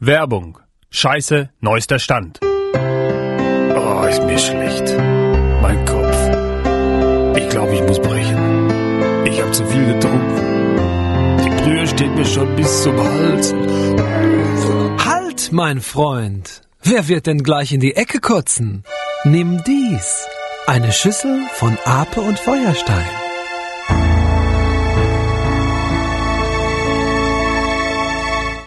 Werbung. Scheiße, neuester Stand. Oh, ist mir schlecht. Mein Kopf. Ich glaube, ich muss brechen. Ich habe zu viel getrunken. Die Brühe steht mir schon bis zum Hals. Halt, mein Freund. Wer wird denn gleich in die Ecke kotzen? Nimm dies. Eine Schüssel von Ape und Feuerstein.